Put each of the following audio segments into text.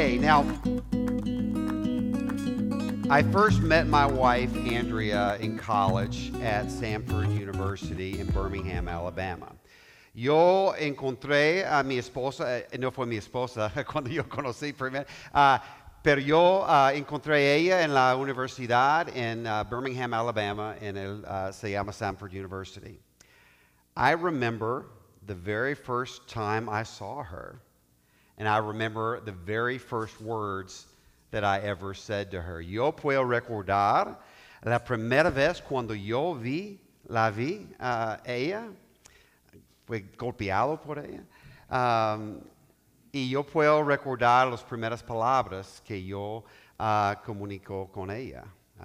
Okay, now, I first met my wife, Andrea, in college at Samford University in Birmingham, Alabama. Yo encontré a mi esposa, no fue mi esposa cuando yo conocí primero, pero yo encontré a ella en la universidad en Birmingham, Alabama, se llama Samford University. I remember the very first time I saw her, and I remember the very first words that I ever said to her. Yo puedo recordar la primera vez cuando yo la vi, ella, fue golpeado por ella, y yo puedo recordar las primeras palabras que yo comuniqué con ella.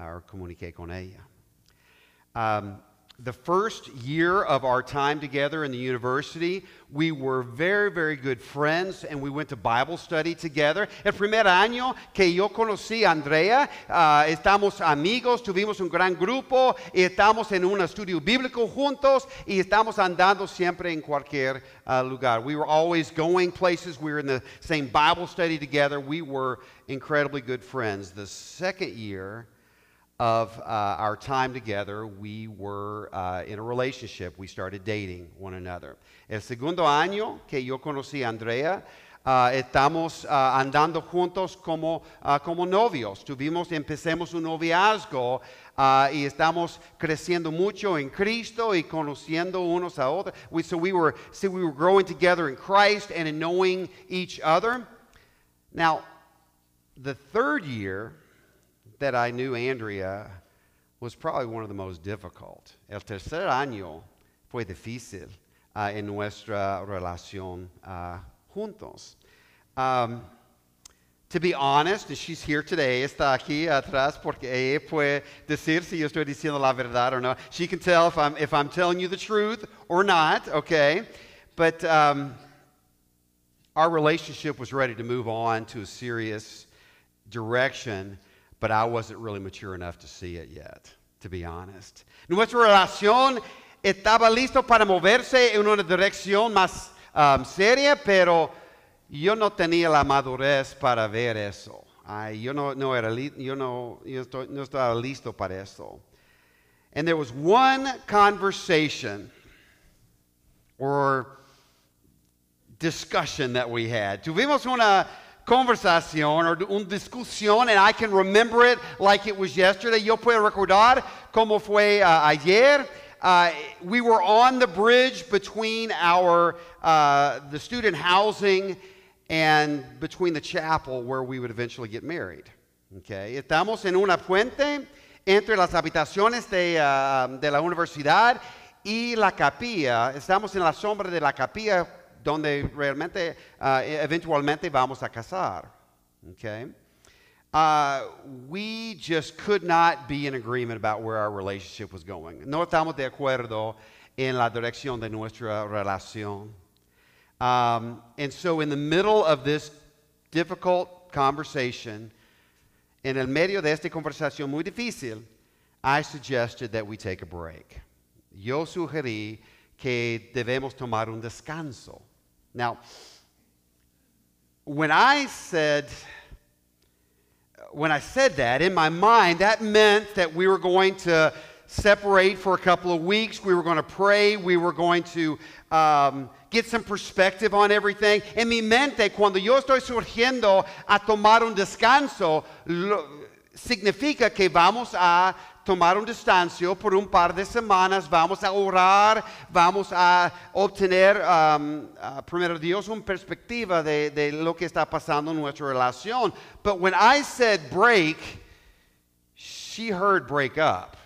The first year of our time together in the university, we were very, very good friends, and we went to Bible study together. El primer año que yo conocí a Andrea, estamos amigos, tuvimos un gran grupo, y estamos en un estudio bíblico juntos, y estamos andando siempre en cualquier lugar. We were always going places. We were in the same Bible study together. We were incredibly good friends. The second year of our time together, we were in a relationship. We started dating one another. El segundo año que yo conocí a Andrea, estamos andando juntos como novios. Empecemos un noviazgo y estamos creciendo mucho en Cristo y conociendo unos a otros. We were growing together in Christ and in knowing each other. Now, the third year that I knew Andrea was probably one of the most difficult. El tercer año fue difícil en nuestra relación juntos. To be honest, and she's here today, está aquí atrás porque ella puede decir si yo estoy diciendo la verdad or not. She can tell if I'm telling you the truth or not, okay? But our relationship was ready to move on to a serious direction, but I wasn't really mature enough to see it yet, to be honest. Nuestra relación estaba listo para moverse en una dirección más seria, pero yo no tenía la madurez para ver eso. Yo no estaba listo para eso. And there was one conversation or discussion that we had. Tuvimos una conversación or una discusión, and I can remember it like it was yesterday. Yo puedo recordar como fue ayer. We were on the bridge between the student housing and between the chapel where we would eventually get married. Okay? Estamos en una puente entre las habitaciones de la universidad y la capilla. Estamos en la sombra de la capilla donde realmente, eventualmente vamos a casar. Okay? We just could not be in agreement about where our relationship was going. No estamos de acuerdo en la dirección de nuestra relación. And so in the middle of this difficult conversation, en el medio de esta conversación muy difícil, I suggested that we take a break. Yo sugerí que debemos tomar un descanso. Now, when I said that, in my mind, that meant that we were going to separate for a couple of weeks. We were going to pray. We were going to get some perspective on everything. En mi mente, cuando yo estoy surgiendo a tomar un descanso, significa que vamos a tomar un descanso por un par de semanas, vamos a orar, vamos a obtener, primero Dios, una perspectiva de lo que está pasando en nuestra relación. But when I said break, she heard break up.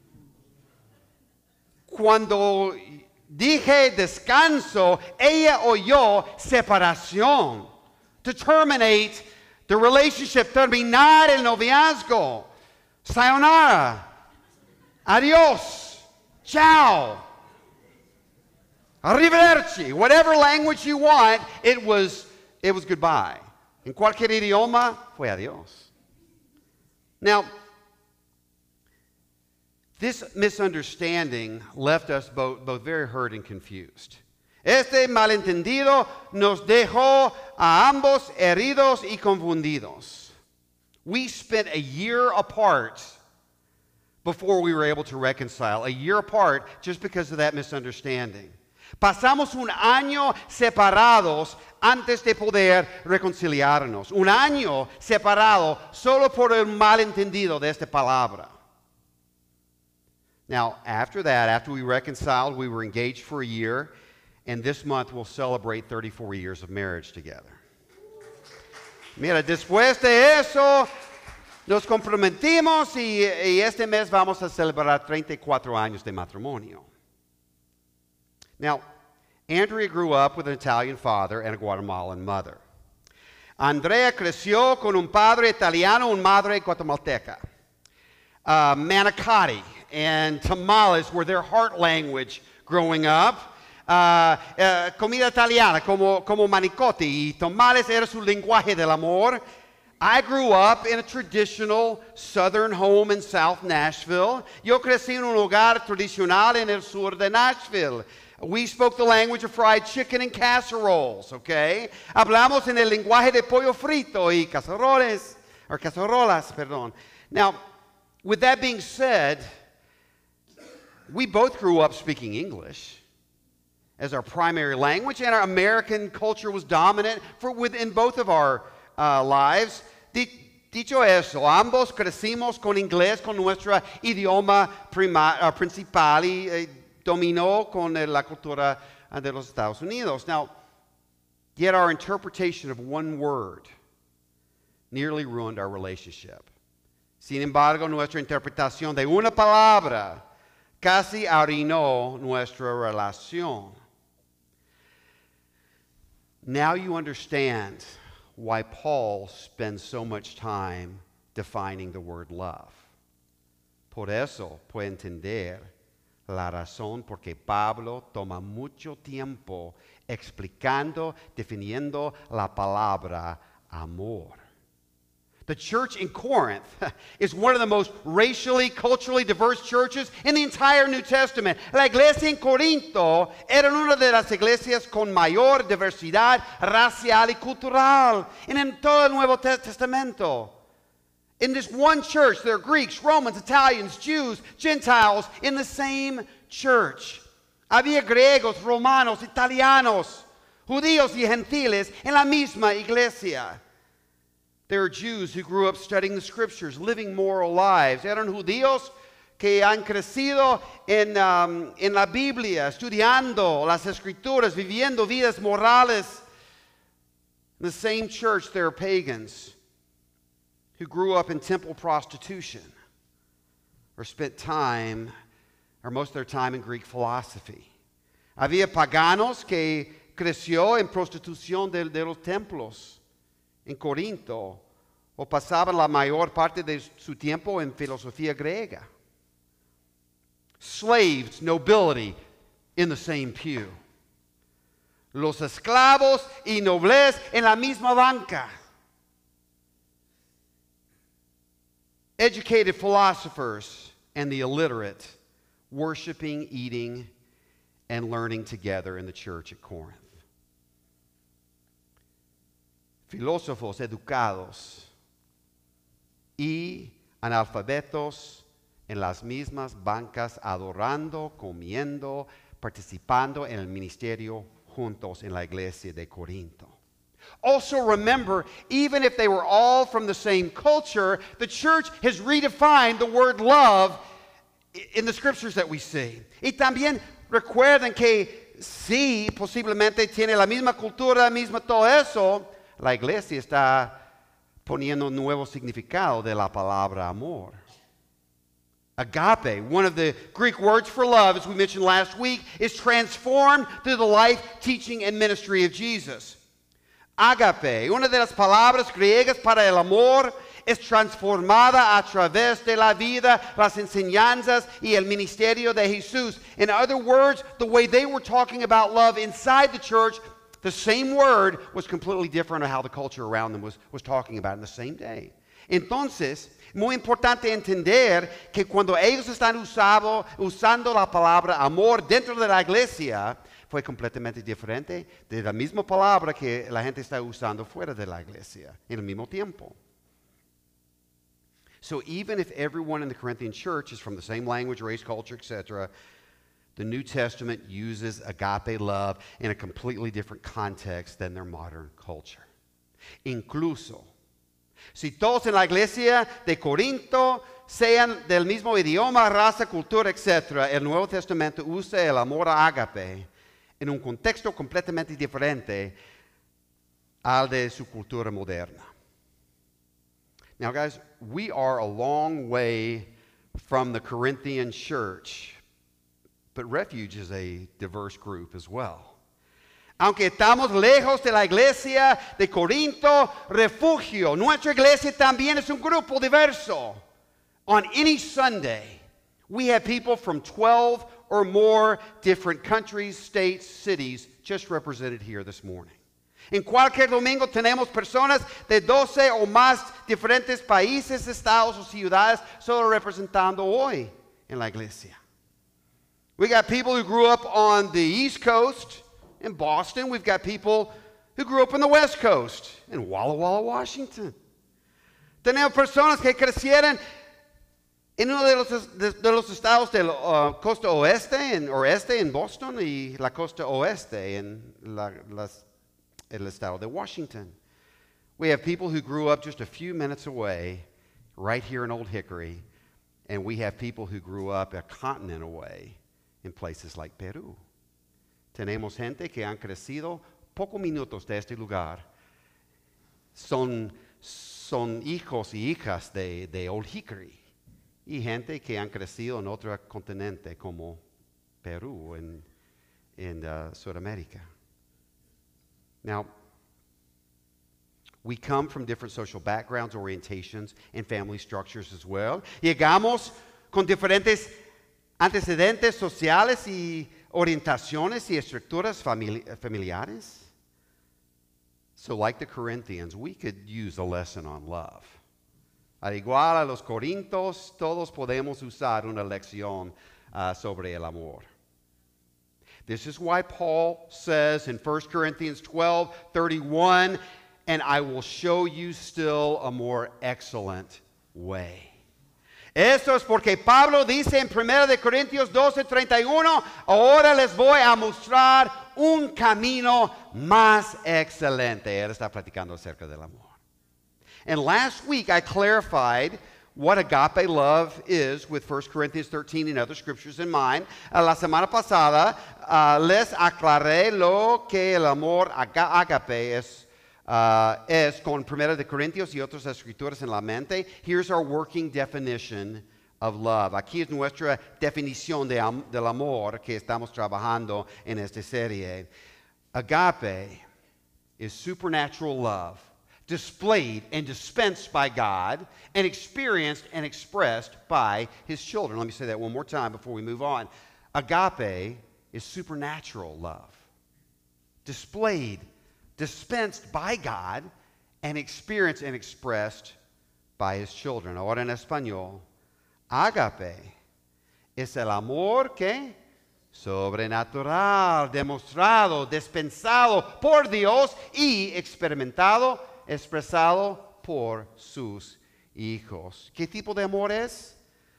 Cuando dije descanso, ella oyó separación. To terminate the relationship, terminar el noviazgo. Sayonara. Adios. Ciao. Arrivederci. Whatever language you want, it was goodbye. En cualquier idioma, fue adios. Now, this misunderstanding left us both very hurt and confused. Este malentendido nos dejó a ambos heridos y confundidos. We spent a year apart before we were able to reconcile. A year apart just because of that misunderstanding. Pasamos un año separados antes de poder reconciliarnos. Un año separado solo por el malentendido de esta palabra. Now, after that, after we reconciled, we were engaged for a year, and this month we'll celebrate 34 years of marriage together. Mira, después de eso, nos comprometimos y este mes vamos a celebrar 34 años de matrimonio. Now, Andrea grew up with an Italian father and a Guatemalan mother. Andrea creció con un padre italiano, una madre guatemalteca. Manicotti and tamales were their heart language growing up. Comida italiana como manicotti y tamales era su lenguaje del amor. I grew up in a traditional southern home in South Nashville. Yo crecí en un hogar tradicional en el sur de Nashville. We spoke the language of fried chicken and casseroles, okay? Hablamos en el lenguaje de pollo frito y cacerolas, perdón. Now, with that being said, we both grew up speaking English as our primary language, and our American culture was dominant within both of our lives. Dicho eso, ambos crecimos con inglés, con nuestro idioma principal y dominó con la cultura de los Estados Unidos. Now, yet our interpretation of one word nearly ruined our relationship. Sin embargo, nuestra interpretación de una palabra casi arruinó nuestra relación. Now you understand why Paul spends so much time defining the word love. Por eso puede entender la razón por qué Pablo toma mucho tiempo explicando, definiendo la palabra amor. The church in Corinth is one of the most racially, culturally diverse churches in the entire New Testament. La iglesia en Corinto era una de las iglesias con mayor diversidad racial y cultural en todo el Nuevo Testamento. In this one church, there are Greeks, Romans, Italians, Jews, Gentiles in the same church. Había griegos, romanos, italianos, judíos y gentiles en la misma iglesia. There are Jews who grew up studying the scriptures, living moral lives. Eran judíos que han crecido en la Biblia, estudiando las escrituras, viviendo vidas morales. In the same church, there are pagans who grew up in temple prostitution or spent time, or most of their time, in Greek philosophy. Había paganos que creció en prostitución de los templos en Corinto, o pasaban la mayor parte de su tiempo en filosofía griega. Slaves, nobility, in the same pew. Los esclavos y nobles en la misma banca. Educated philosophers and the illiterate worshiping, eating, and learning together in the church at Corinth. Filósofos educados y analfabetos en las mismas bancas, adorando, comiendo, participando en el ministerio juntos en la iglesia de Corinto. Also remember, even if they were all from the same culture, the church has redefined the word love in the scriptures that we see. Y también recuerden que sí, posiblemente tiene la misma cultura, misma todo eso, la iglesia está poniendo un nuevo significado de la palabra amor. Agape, one of the Greek words for love, as we mentioned last week, is transformed through the life, teaching, and ministry of Jesus. Agape, una de las palabras griegas para el amor, es transformada a través de la vida, las enseñanzas y el ministerio de Jesús. In other words, the way they were talking about love inside the church, the same word was completely different on how the culture around them was talking about it in the same day. Entonces, muy importante entender que cuando ellos están usando la palabra amor dentro de la iglesia, fue completamente diferente de la misma palabra que la gente está usando fuera de la iglesia en el mismo tiempo. So even if everyone in the Corinthian church is from the same language, race, culture, etc., the New Testament uses agape love in a completely different context than their modern culture. Incluso, si todos en la iglesia de Corinto sean del mismo idioma, raza, cultura, etc., el Nuevo Testamento usa el amor ágape en un contexto completamente diferente al de su cultura moderna. Now, guys, we are a long way from the Corinthian church, but Refuge is a diverse group as well. Aunque estamos lejos de la iglesia de Corinto, Refugio, nuestra iglesia también es un grupo diverso. On any Sunday, we have people from 12 or more different countries, states, cities just represented here this morning. En cualquier domingo tenemos personas de 12 o más diferentes países, estados o ciudades solo representando hoy en la iglesia. We got people who grew up on the East Coast in Boston. We've got people who grew up on the West Coast in Walla Walla, Washington. Tenemos personas que crecieron en uno de los estados de la costa oeste en Boston y la costa oeste en el estado de Washington. We have people who grew up just a few minutes away, right here in Old Hickory, and we have people who grew up a continent away in places like Peru. Tenemos gente que han crecido pocos minutos de este lugar. Son hijos y hijas de Old Hickory. Y gente que han crecido en otro continente como Perú en Sudamérica. Now, we come from different social backgrounds, orientations, and family structures as well. Llegamos con diferentes antecedentes sociales y orientaciones y estructuras familiares. So like the Corinthians, we could use a lesson on love. Al igual a los Corintios, todos podemos usar una lección sobre el amor. This is why Paul says in 1 Corinthians 12:31, and I will show you still a more excellent way. Esto es porque Pablo dice en 1 de Corintios 12:31, ahora les voy a mostrar un camino más excelente. Él está platicando acerca del amor. And last week I clarified what agape love is with 1 Corinthians 13 and other scriptures in mind. La semana pasada les aclaré lo que el amor agape es con 1 de Corintios y otras escrituras en la mente. Here's our working definition of love. Aquí es nuestra definición del amor que estamos trabajando en esta serie. Agape is supernatural love, displayed and dispensed by God, and experienced and expressed by His children. Let me say that one more time before we move on. Agape is supernatural love, displayed, dispensed by God, and experienced and expressed by His children. Ahora en español, agape es el amor que sobrenatural, demostrado, dispensado por Dios y experimentado, expresado por sus hijos. ¿Qué tipo de amor es?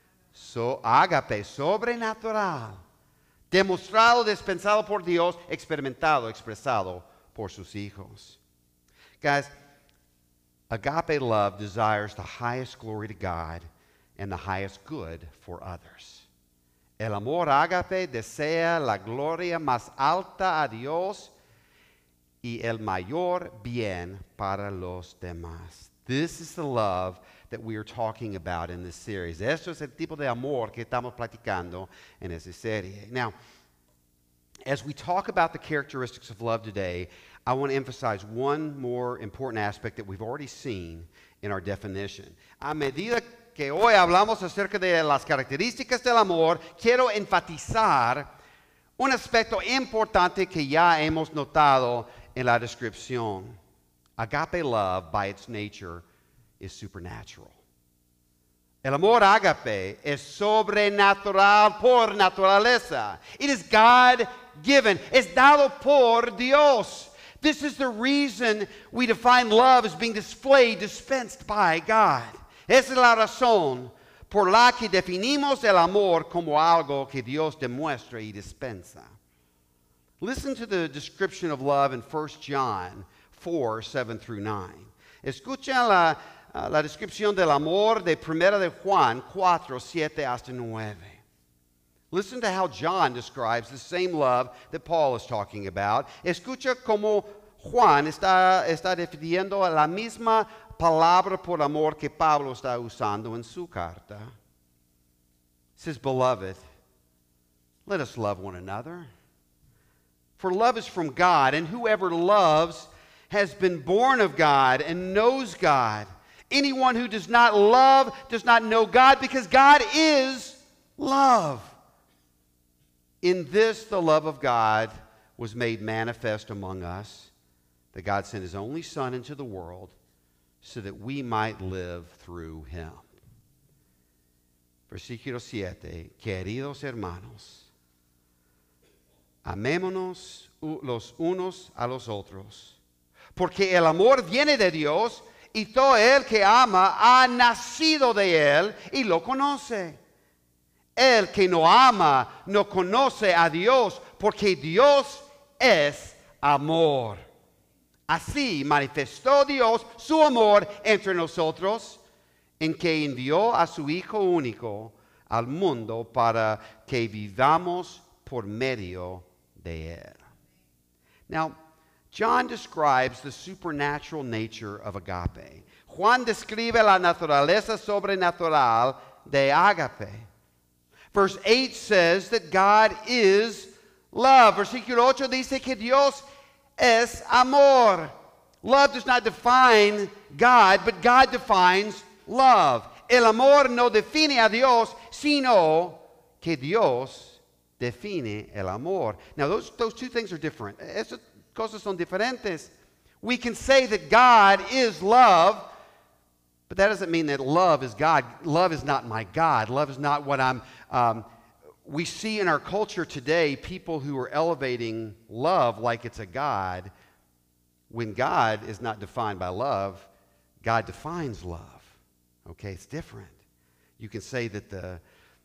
Agape, sobrenatural, demostrado, dispensado por Dios, experimentado, expresado por sus hijos. Guys, agape love desires the highest glory to God and the highest good for others. El amor agape desea la gloria más alta a Dios y el mayor bien para los demás. This is the love that we are talking about in this series. Esto es el tipo de amor que estamos platicando en esta serie. Now, as we talk about the characteristics of love today, I want to emphasize one more important aspect that we've already seen in our definition. A medida que hoy hablamos acerca de las características del amor, quiero enfatizar un aspecto importante que ya hemos notado en la descripción. Agape love, by its nature, is supernatural. El amor agape es sobrenatural por naturaleza. It is God given. Es dado por Dios. This is the reason we define love as being displayed, dispensed by God. Esa es la razón por la que definimos el amor como algo que Dios demuestra y dispensa. Listen to the description of love in 1 John 4, 7 through 9. Escucha la descripción del amor de 1 de Juan 4, 7 hasta 9. Listen to how John describes the same love that Paul is talking about. Escucha cómo Juan está definiendo la misma palabra por amor que Pablo está usando en su carta. It says, "Beloved, let us love one another. For love is from God, and whoever loves has been born of God and knows God. Anyone who does not love does not know God, because God is love. In this the love of God was made manifest among us, that God sent his only Son into the world so that we might live through him." Versículo 7. Queridos hermanos, amémonos los unos a los otros, porque el amor viene de Dios, y todo el que ama ha nacido de él y lo conoce. El que no ama no conoce a Dios, porque Dios es amor. Así manifestó Dios su amor entre nosotros, en que envió a su Hijo único al mundo para que vivamos por medio de él. Now, John describes the supernatural nature of agape. Juan describe la naturaleza sobrenatural de agape. Verse 8 says that God is love. Versículo 8 dice que Dios es amor. Love does not define God, but God defines love. El amor no define a Dios, sino que Dios define el amor. Now, those two things are different. Esas cosas son diferentes. We can say that God is love, but that doesn't mean that love is God. Love is not my God. Love is not what we see in our culture today people who are elevating love like it's a God, when God is not defined by love. God defines love. Okay, it's different. You can say that the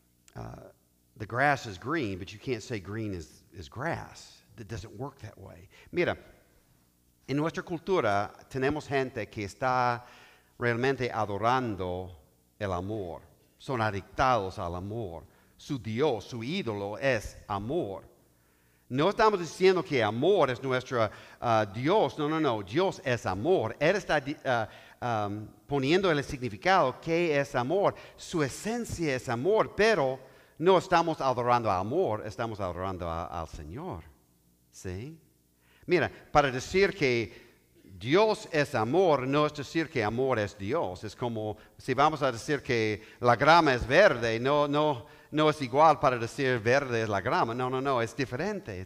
grass is green, but you can't say green is grass. It doesn't work that way. Mira, en nuestra cultura tenemos gente que está realmente adorando el amor. Son adictados al amor. Su Dios, su ídolo es amor. No estamos diciendo que amor es nuestro Dios. No. Dios es amor. Él está poniendo el significado que es amor. Su esencia es amor, pero no estamos adorando a amor, estamos adorando al Señor. ¿Sí? Mira, para decir que Dios es amor, no es decir que amor es Dios. Es como si vamos a decir que la grama es verde, no es igual para decir verde es la grama. No, es diferente.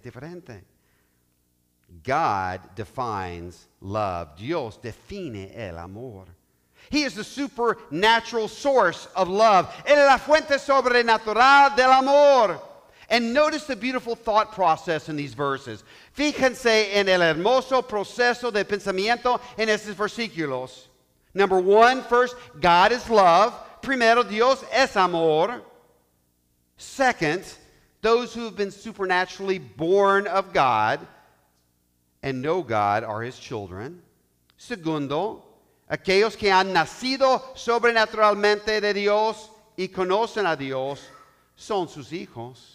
God defines love. Dios define el amor. He is the supernatural source of love. Él es la fuente sobrenatural del amor. And notice the beautiful thought process in these verses. Fíjense en el hermoso proceso de pensamiento en estos versículos. Number one, first, God is love. Primero, Dios es amor. Second, those who have been supernaturally born of God and know God are his children. Segundo, aquellos que han nacido sobrenaturalmente de Dios y conocen a Dios son sus hijos.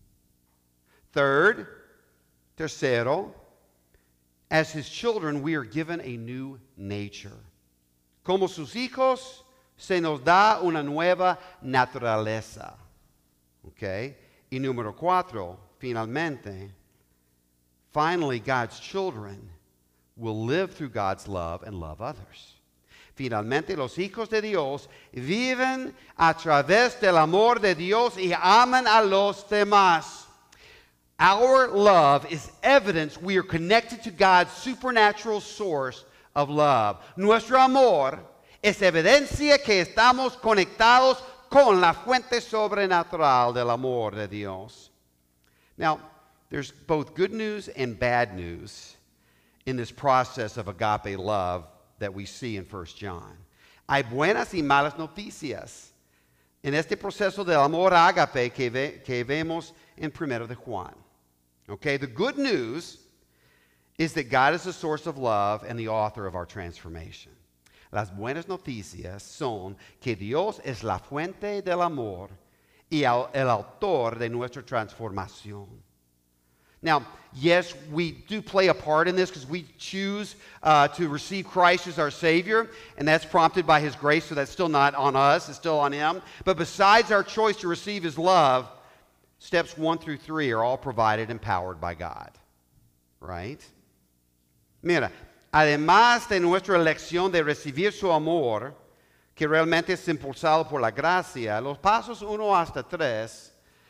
Tercero, as his children, we are given a new nature. Como sus hijos, se nos da una nueva naturaleza. Okay? Y número 4, finally, God's children will live through God's love and love others. Finalmente, los hijos de Dios viven a través del amor de Dios y aman a los demás. Our love is evidence we are connected to God's supernatural source of love. Nuestro amor es evidencia que estamos conectados con la fuente sobrenatural del amor de Dios. Now, there's both good news and bad news in this process of agape love that we see in 1 John. Hay buenas y malas noticias en este proceso del amor ágape que vemos en 1 de Juan. Okay, the good news is that God is the source of love and the author of our transformation. Las buenas noticias son que Dios es la fuente del amor y el autor de nuestra transformación. Now, yes, we do play a part in this because we choose to receive Christ as our Savior, and that's prompted by His grace, so that's still not on us, it's still on Him. But besides our choice to receive His love, steps 1 through 3 are all provided and powered by God. Right? Mira, además de nuestra elección de recibir su amor, que realmente es impulsado por la gracia, los pasos 1 hasta 3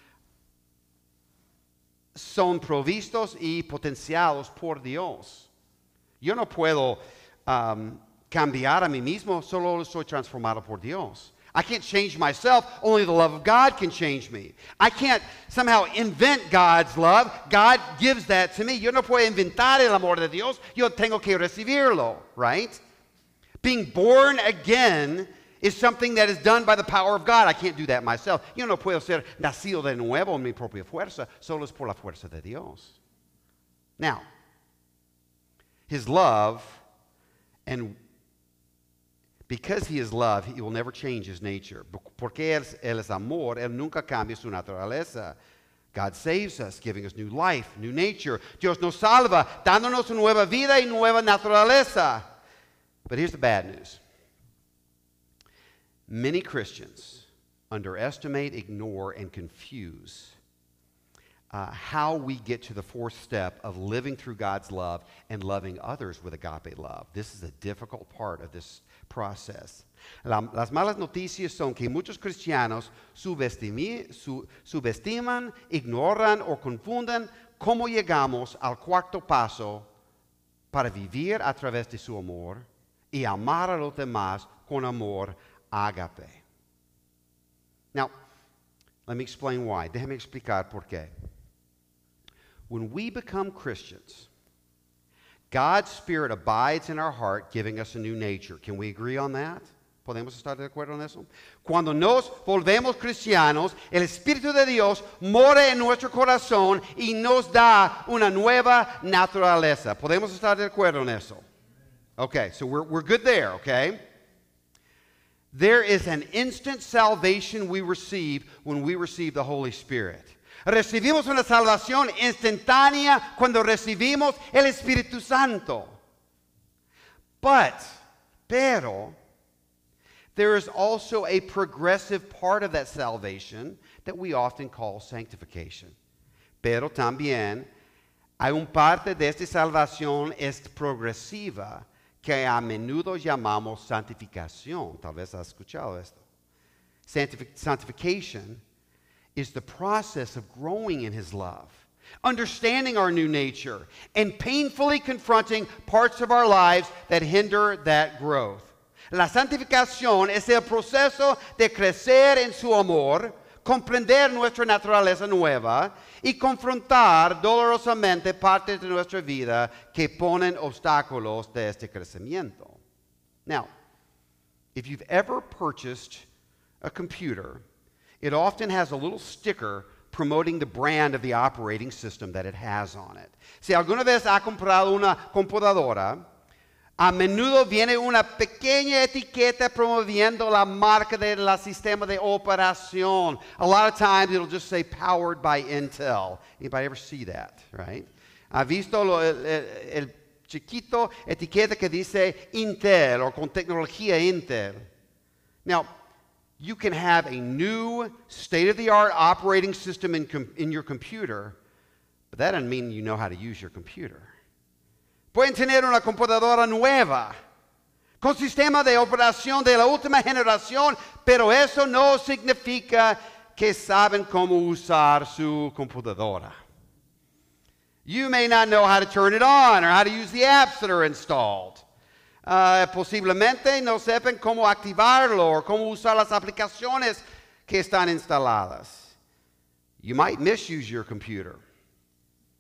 son provistos y potenciados por Dios. Yo no puedo cambiar a mí mismo, solo soy transformado por Dios. I can't change myself, only the love of God can change me. I can't somehow invent God's love. God gives that to me. Yo no puedo inventar el amor de Dios, yo tengo que recibirlo, right? Being born again is something that is done by the power of God. I can't do that myself. Yo no puedo ser nacido de nuevo en mi propia fuerza, solo es por la fuerza de Dios. Now, His love, and because He is love, He will never change His nature. Porque Él es amor, Él nunca cambia su naturaleza. God saves us, giving us new life, new nature. Dios nos salva, dándonos una nueva vida y nueva naturaleza. But here's the bad news. Many Christians underestimate, ignore, and confuse how we get to the 4th step of living through God's love and loving others with agape love. This is a difficult part of this process. Las malas noticias son que muchos cristianos subestiman, ignoran o confunden cómo llegamos al 4º paso para vivir a través de su amor y amar a los demás con amor agape. Now, let me explain why. Déjame explicar por qué. When we become Christians, God's Spirit abides in our heart, giving us a new nature. Can we agree on that? ¿Podemos estar de acuerdo en eso? Cuando nos volvemos cristianos, el Espíritu de Dios mora en nuestro corazón y nos da una nueva naturaleza. ¿Podemos estar de acuerdo en eso? Okay, so we're good there, okay? There is an instant salvation we receive when we receive the Holy Spirit. Recibimos una salvación instantánea cuando recibimos el Espíritu Santo. Pero, there is also a progressive part of that salvation that we often call sanctification. Pero también hay una parte de esta salvación es progresiva que a menudo llamamos santificación. Tal vez has escuchado esto. Sanctification is the process of growing in His love, understanding our new nature, and painfully confronting parts of our lives that hinder that growth. La santificación es el proceso de crecer en su amor, comprender nuestra naturaleza nueva y confrontar dolorosamente partes de nuestra vida que ponen obstáculos de este crecimiento. Now, if you've ever purchased a computer, it often has a little sticker promoting the brand of the operating system that it has on it. Si alguna vez ha comprado una computadora, a menudo viene una pequeña etiqueta promoviendo la marca del sistema de operación. A lot of times it'll just say powered by Intel. Anybody ever see that, right? ¿Ha visto el chiquito etiqueta que dice Intel o con tecnología Intel? Now, you can have a new state-of-the-art operating system in your computer, but that doesn't mean you know how to use your computer. Pueden tener una computadora nueva, con sistema de operación de la última generación, pero eso no significa que saben cómo usar su computadora. You may not know how to turn it on or how to use the apps that are installed. Posiblemente no sepan cómo activarlo o cómo usar las aplicaciones que están instaladas. You might misuse your computer.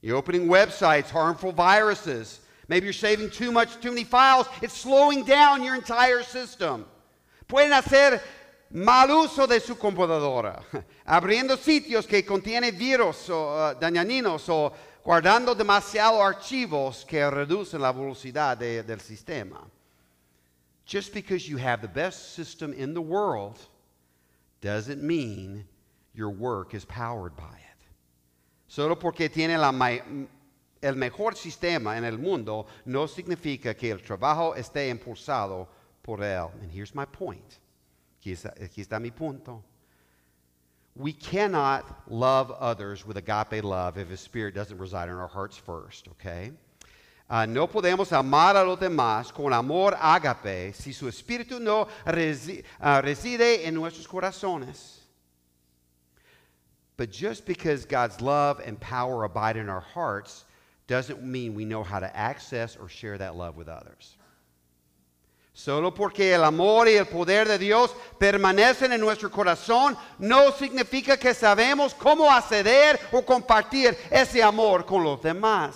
You're opening websites, harmful viruses. Maybe you're saving too many files. It's slowing down your entire system. Pueden hacer mal uso de su computadora, abriendo sitios que contienen virus o dañinos o guardando demasiados archivos que reducen la velocidad del sistema. Just because you have the best system in the world doesn't mean your work is powered by it. Solo porque tiene el mejor sistema en el mundo no significa que el trabajo esté impulsado por él. And here's my point. Aquí está mi punto. We cannot love others with agape love if His Spirit doesn't reside in our hearts first, okay? No podemos amar a los demás con amor agape si su Espíritu no reside en nuestros corazones. But just because God's love and power abide in our hearts doesn't mean we know how to access or share that love with others. Solo porque el amor y el poder de Dios permanecen en nuestro corazón no significa que sabemos cómo acceder o compartir ese amor con los demás.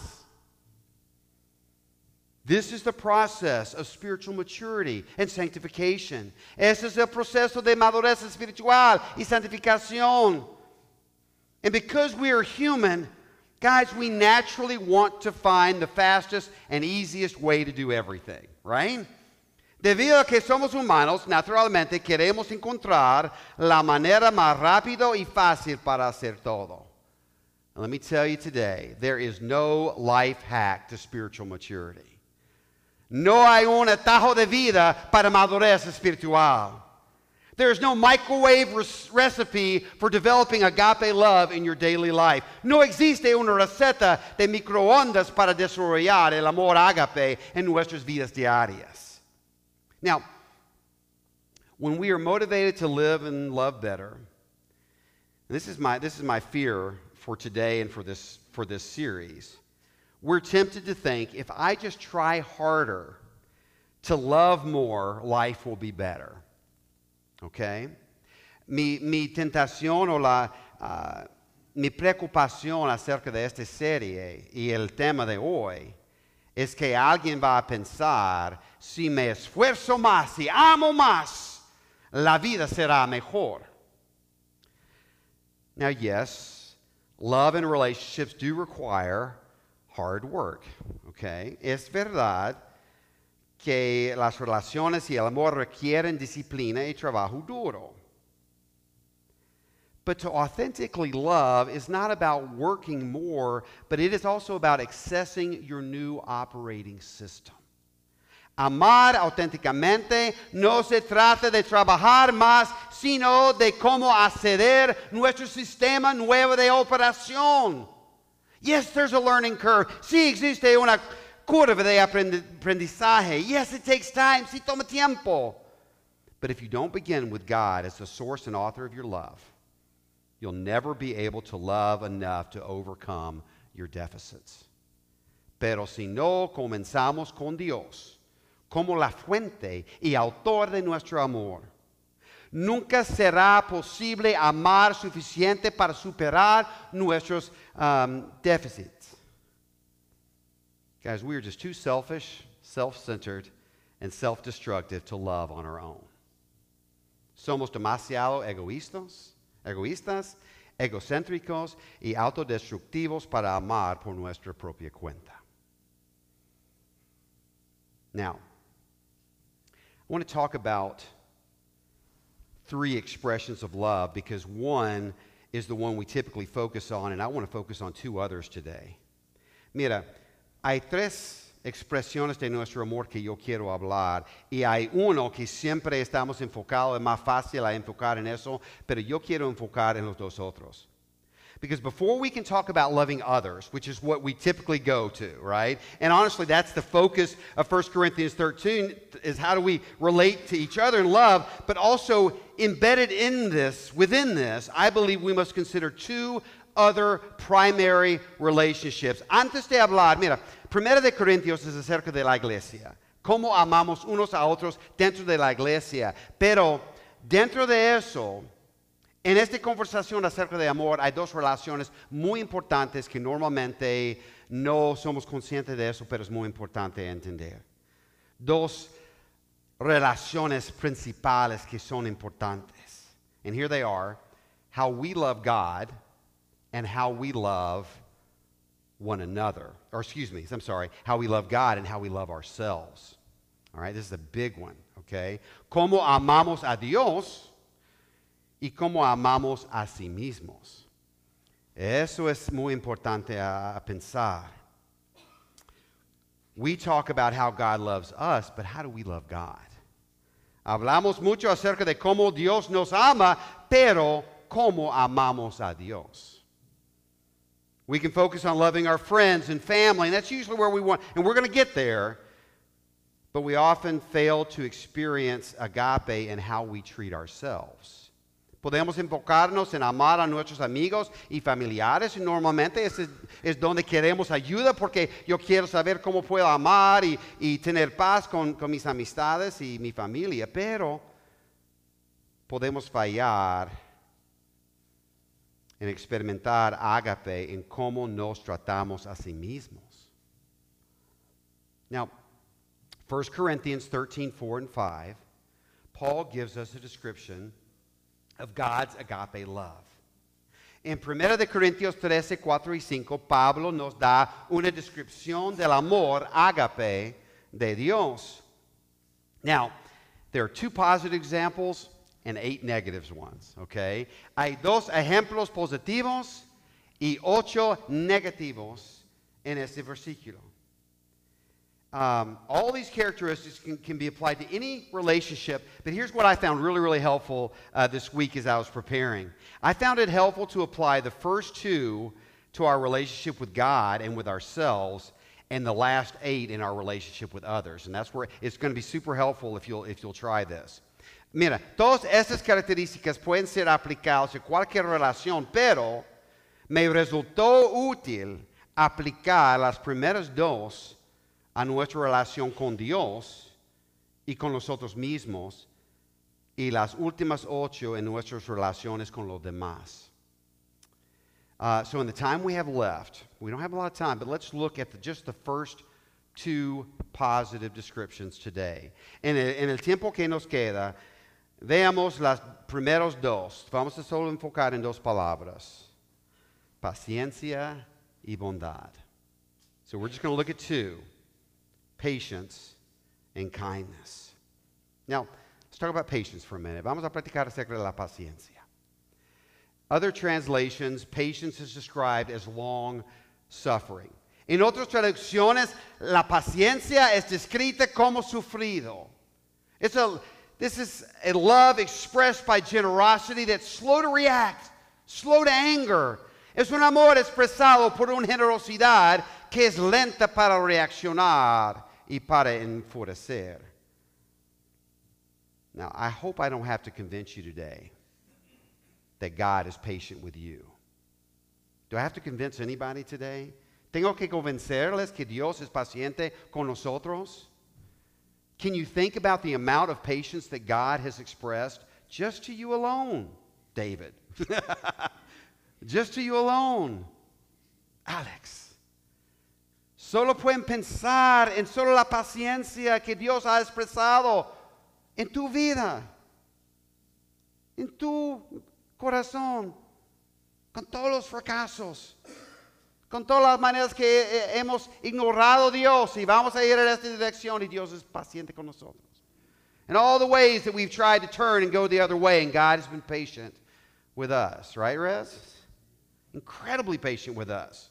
This is the process of spiritual maturity and sanctification. Ese es el proceso de madurez espiritual y santificación. And because we are human, guys, we naturally want to find the fastest and easiest way to do everything, right? Debido a que somos humanos, naturalmente queremos encontrar la manera más rápido y fácil para hacer todo. And let me tell you today, there is no life hack to spiritual maturity. No hay un atajo de vida para madurez espiritual. There is no microwave recipe for developing agape love in your daily life. No existe una receta de microondas para desarrollar el amor agape en nuestras vidas diarias. Now, when we are motivated to live and love better, this is my fear for today and for this series. We're tempted to think if I just try harder to love more, life will be better. Okay? Mi tentación o mi preocupación acerca de esta serie y el tema de hoy es que alguien va a pensar, si me esfuerzo más, si amo más, la vida será mejor. Now, yes, love and relationships do require hard work, okay? Es verdad que las relaciones y el amor requieren disciplina y trabajo duro. But to authentically love is not about working more, but it is also about accessing your new operating system. Amar auténticamente no se trata de trabajar más, sino de cómo acceder nuestro sistema nuevo de operación. Yes, there's a learning curve. Sí existe una curva de aprendizaje. Yes, it takes time. Sí toma tiempo. But if you don't begin with God as the source and author of your love, you'll never be able to love enough to overcome your deficits. Pero si no comenzamos con Dios como la fuente y autor de nuestro amor, nunca será posible amar suficiente para superar nuestros déficits. Guys, we are just too selfish, self-centered, and self-destructive to love on our own. Somos demasiado egoístas, egocéntricos y autodestructivos para amar por nuestra propia cuenta. Now, I want to talk about 3 expressions of love because one is the one we typically focus on, and I want to focus on 2 others today. Mira, hay 3 expresiones de nuestro amor que yo quiero hablar, y hay uno que siempre estamos enfocados, es más fácil a enfocar en eso, pero yo quiero enfocar en los 2 otros. Because before we can talk about loving others, which is what we typically go to, right? And honestly, that's the focus of 1 Corinthians 13, is how do we relate to each other in love, but also embedded in this, within this, I believe we must consider 2 other primary relationships. Antes de hablar, mira, 1 de Corintios es acerca de la iglesia, cómo amamos unos a otros dentro de la iglesia, pero dentro de eso, En esta conversación acerca de amor hay dos relaciones muy importantes que normalmente no somos conscientes de eso, pero es muy importante entender. Dos relaciones principales que son importantes. And here they are, how we love God and how we love one another. Or excuse me, I'm sorry, how we love God and how we love ourselves. All right, this is a big one, okay? Cómo amamos a Dios y cómo amamos a sí mismos. Eso es muy importante a pensar. We talk about how God loves us, but how do we love God? Hablamos mucho acerca de cómo Dios nos ama, pero cómo amamos a Dios. We can focus on loving our friends and family, and that's usually where we want, and we're going to get there, but we often fail to experience agape in how we treat ourselves. Podemos enfocarnos en amar a nuestros amigos y familiares y normalmente ese es donde queremos ayuda porque yo quiero saber cómo puedo amar y tener paz con mis amistades y mi familia, pero podemos fallar en experimentar ágape en cómo nos tratamos a sí mismos. Now, 1 Corinthians 13, 4 and 5, Paul gives us a description of God's agape love. En 1 Corintios 13, 4 y 5, Pablo nos da una descripción del amor agape de Dios. Now, there are 2 positive examples and 8 negative ones, okay? Hay 2 ejemplos positivos y 8 negativos en este versículo. All these characteristics can be applied to any relationship, but here's what I found really, really helpful this week as I was preparing. I found it helpful to apply the first 2 to our relationship with God and with ourselves, and the last 8 in our relationship with others. And that's where it's going to be super helpful if you'll try this. Mira, todas estas características pueden ser aplicadas en cualquier relación, pero me resultó útil aplicar las primeras 2 a nuestra relación con Dios y con nosotros mismos y las últimas 8 en nuestras relaciones con los demás. So in the time we have left, we don't have a lot of time, but let's look at just the first 2 positive descriptions today. En el tiempo que nos queda, veamos las primeros 2. Vamos a solo enfocar en 2 palabras. Paciencia y bondad. So we're just going to look at 2. Patience and kindness. Now, let's talk about patience for a minute. Vamos a platicar acerca de la paciencia. Other translations, patience is described as long suffering. En otras traducciones, la paciencia es descrita como sufrido. This is a love expressed by generosity that's slow to react, slow to anger. Es un amor expresado por una generosidad que es lenta para reaccionar y para enfurecer. Now, I hope I don't have to convince you today that God is patient with you. Do I have to convince anybody today? ¿Tengo que convencerles que Dios es paciente con nosotros? Can you think about the amount of patience that God has expressed just to you alone, David? Just to you alone, Alex. Solo pueden pensar en solo la paciencia que Dios ha expresado en tu vida, en tu corazón, con todos los fracasos, con todas las maneras que hemos ignorado a Dios y vamos a ir en esta dirección y Dios es paciente con nosotros. And all the ways that we've tried to turn and go the other way, and God has been patient with us, right, Rez? Incredibly patient with us.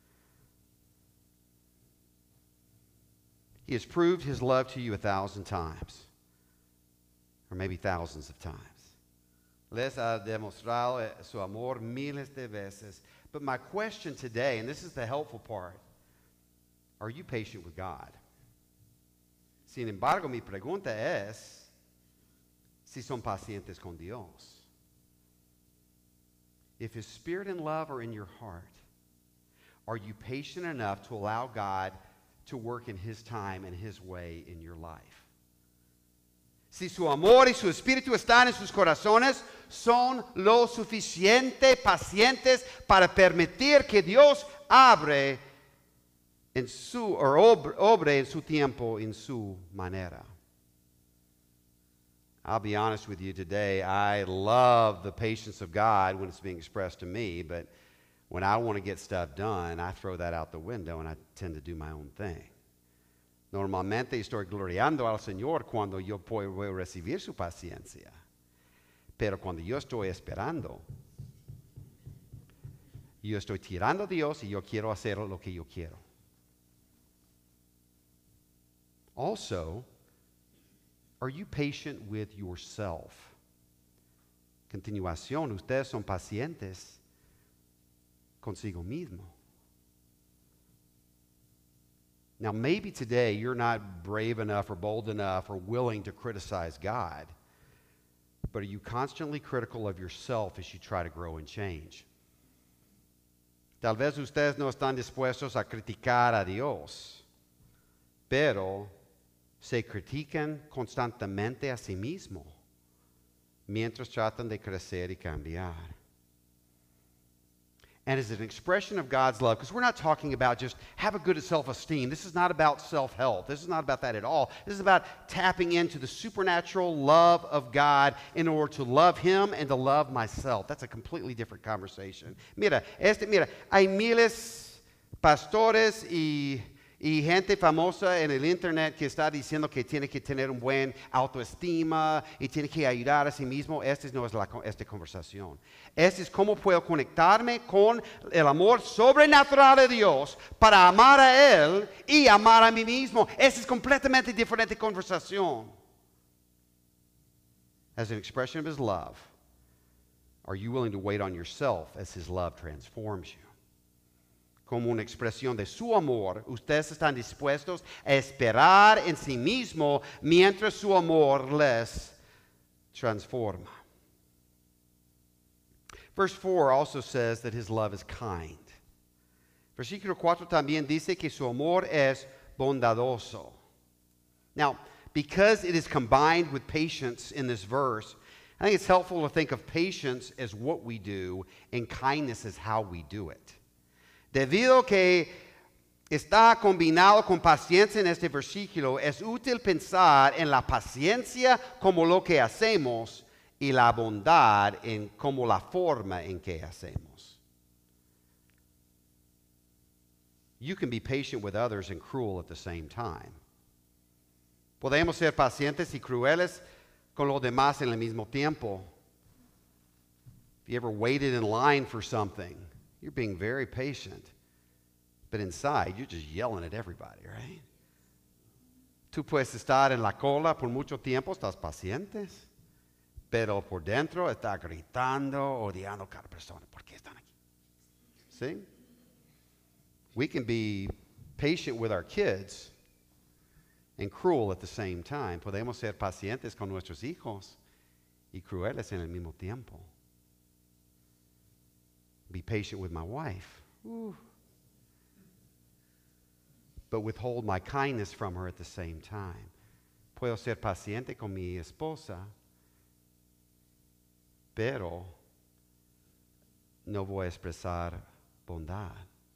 He has proved his love to you 1,000 times, or maybe thousands of times. Les ha demostrado su amor miles de veces. But my question today, and this is the helpful part, are you patient with God? Sin embargo, mi pregunta es si son pacientes con Dios. If his spirit and love are in your heart, are you patient enough to allow God to work in his time and his way in your life? si su amor y su espíritu están en sus corazones, son lo suficiente pacientes para permitir que Dios obre en su tiempo, en su manera. I'll be honest with you today, I love the patience of God when it's being expressed to me, but when I want to get stuff done, I throw that out the window and I tend to do my own thing. Normalmente estoy gloriando al Señor cuando yo puedo recibir su paciencia. Pero cuando yo estoy esperando, yo estoy tirando a Dios y yo quiero hacer lo que yo quiero. Also, are you patient with yourself? Continuación, ustedes son pacientes consigo mismo. Now, maybe today you're not brave enough or bold enough or willing to criticize God, but are you constantly critical of yourself as you try to grow and change? Tal vez ustedes no están dispuestos a criticar a Dios, pero se critican constantemente a sí mismos mientras tratan de crecer y cambiar. And as an expression of God's love, because we're not talking about just have a good self-esteem. This is not about self-help. This is not about that at all. This is about tapping into the supernatural love of God in order to love Him and to love myself. That's a completely different conversation. Mira, hay miles pastores y gente famosa en el internet que está diciendo que tiene que tener un buen autoestima y tiene que ayudar a sí mismo. Esta no es esta conversación. Esta es cómo puedo conectarme con el amor sobrenatural de Dios para amar a Él y amar a mí mismo. Esta es completamente diferente conversación. As an expression of His love, are you willing to wait on yourself as His love transforms you? Como una expresión de su amor, ustedes están dispuestos a esperar en sí mismo mientras su amor les transforma. Verse 4 also says that His love is kind. Versículo 4 también dice que su amor es bondadoso. Now, because it is combined with patience in this verse, I think it's helpful to think of patience as what we do and kindness as how we do it. Debido que está combinado con paciencia en este versículo, es útil pensar en la paciencia como lo que hacemos y la bondad en como la forma en que hacemos. You can be patient with others and cruel at the same time. Podemos ser pacientes y crueles con los demás en el mismo tiempo. If you ever waited in line for something, you're being very patient. But inside, you're just yelling at everybody, right? Tú puedes estar en la cola por mucho tiempo, estás paciente. Pero por dentro estás gritando, odiando a cada persona. ¿Por qué están aquí? See? We can be patient with our kids and cruel at the same time. Podemos ser pacientes con nuestros hijos y crueles en el mismo tiempo. Be patient with my wife. But withhold my kindness from her at the same time. Puedo ser paciente con mi esposa, pero no voy a expresar bondad.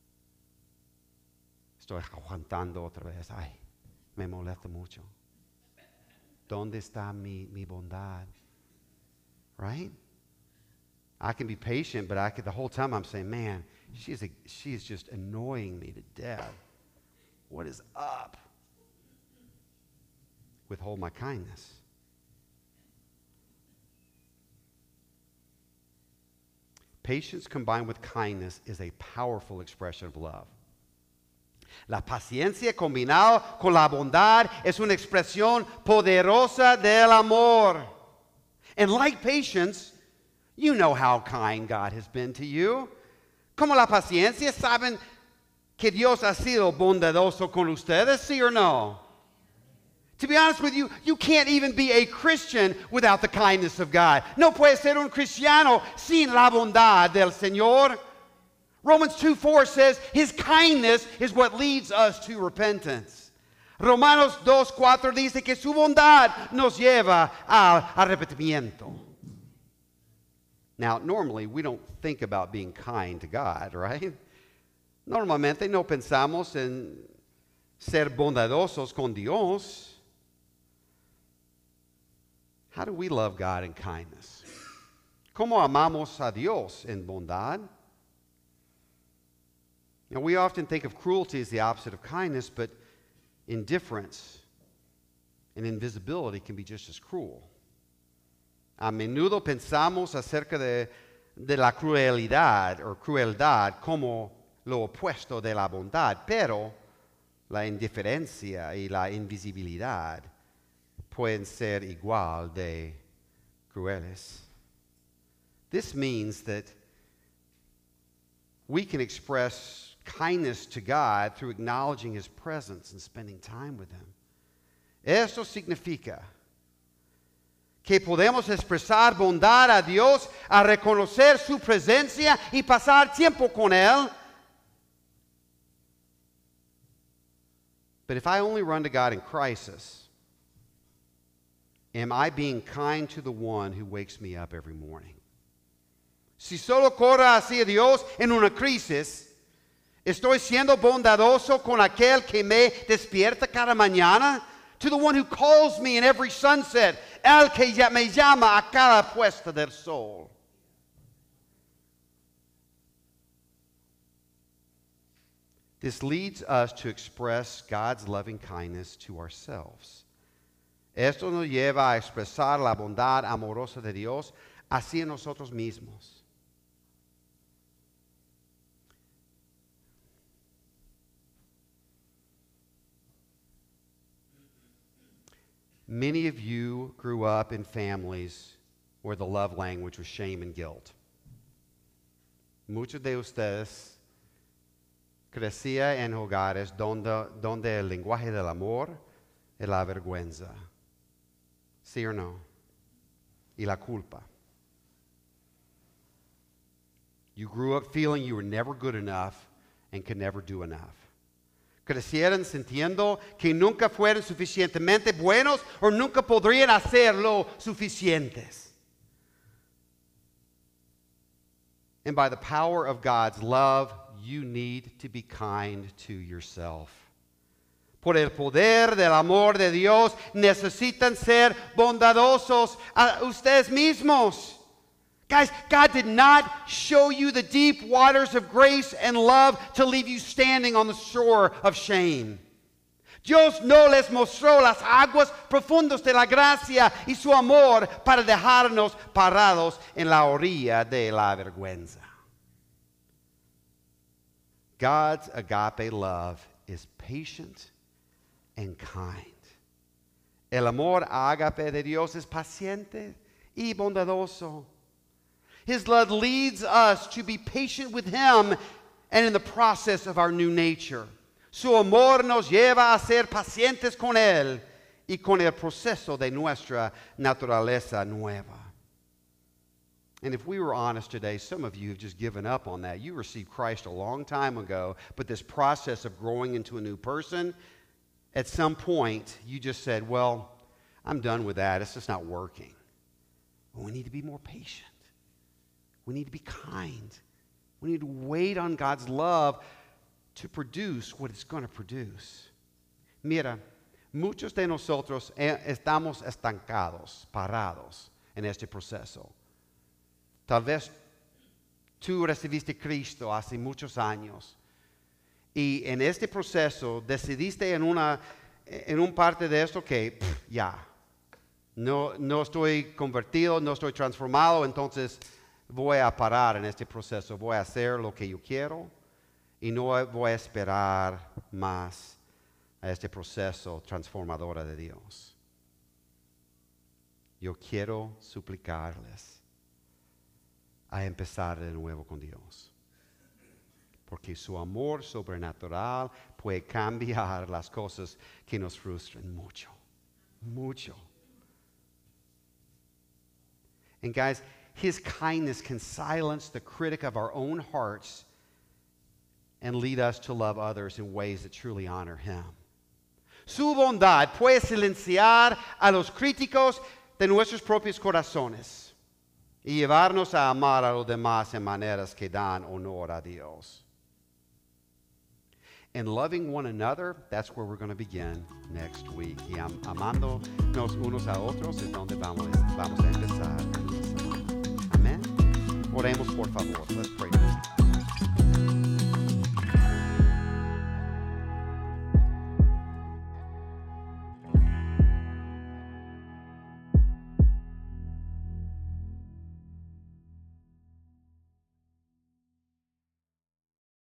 Estoy aguantando otra vez. Ay, me molesta mucho. ¿Dónde está mi bondad? Right? I can be patient, but the whole time I'm saying, man, she is just annoying me to death. What is up? Withhold my kindness. Patience combined with kindness is a powerful expression of love. La paciencia combinada con la bondad es una expresión poderosa del amor. And like patience, you know how kind God has been to you. Como la paciencia, ¿saben que Dios ha sido bondadoso con ustedes, sí or no? To be honest with you, you can't even be a Christian without the kindness of God. No puede ser un cristiano sin la bondad del Señor. Romans 2:4 says His kindness is what leads us to repentance. Romanos 2:4 dice que su bondad nos lleva al arrepentimiento. Now, normally we don't think about being kind to God, right? Normalmente no pensamos en ser bondadosos con Dios. How do we love God in kindness? ¿Cómo amamos a Dios en bondad? Now, we often think of cruelty as the opposite of kindness, but indifference and invisibility can be just as cruel. A menudo pensamos acerca de la crueldad como lo opuesto de la bondad, pero la indiferencia y la invisibilidad pueden ser igual de crueles. This means that we can express kindness to God through acknowledging His presence and spending time with Him. Esto significa que podemos expresar bondad a Dios a reconocer su presencia y pasar tiempo con Él. But if I only run to God in crisis, am I being kind to the one who wakes me up every morning? Si solo corro hacia Dios en una crisis, ¿estoy siendo bondadoso con aquel que me despierta cada mañana? To the one who calls me in every sunset, el que me llama a cada puesta del sol. This leads us to express God's loving kindness to ourselves. Esto nos lleva a expresar la bondad amorosa de Dios hacia nosotros mismos. Many of you grew up in families where the love language was shame and guilt. Muchos de ustedes crecían en hogares donde el lenguaje del amor es la vergüenza. ¿Sí o no? Y la culpa. You grew up feeling you were never good enough and could never do enough. Crecieron sintiendo que nunca fueron suficientemente buenos o nunca podrían hacerlo suficientes. And by the power of God's love, you need to be kind to yourself. Por el poder del amor de Dios, necesitan ser bondadosos a ustedes mismos. Guys, God did not show you the deep waters of grace and love to leave you standing on the shore of shame. Dios no les mostró las aguas profundas de la gracia y su amor para dejarnos parados en la orilla de la vergüenza. God's agape love is patient and kind. El amor agape de Dios es paciente y bondadoso. His love leads us to be patient with Him and in the process of our new nature. Su amor nos lleva a ser pacientes con Él y con el proceso de nuestra naturaleza nueva. And if we were honest today, some of you have just given up on that. You received Christ a long time ago, but this process of growing into a new person, at some point, you just said, well, I'm done with that. It's just not working. Well, we need to be more patient. We need to be kind. We need to wait on God's love to produce what it's going to produce. Mira, muchos de nosotros estamos estancados, parados en este proceso. Tal vez tú recibiste Cristo hace muchos años y en este proceso decidiste en un parte de esto que ya, no estoy convertido, no estoy transformado, entonces voy a parar en este proceso, voy a hacer lo que yo quiero y no voy a esperar más a este proceso transformador de Dios. Yo quiero suplicarles a empezar de nuevo con Dios, porque su amor sobrenatural puede cambiar las cosas que nos frustran mucho, mucho. And guys, His kindness can silence the critic of our own hearts and lead us to love others in ways that truly honor Him. Su bondad puede silenciar a los críticos de nuestros propios corazones y llevarnos a amar a los demás en maneras que dan honor a Dios. And loving one another, that's where we're going to begin next week. Y amándonos unos a otros es donde vamos a empezar en esta semana. Amén. Oremos por favor. Let's pray.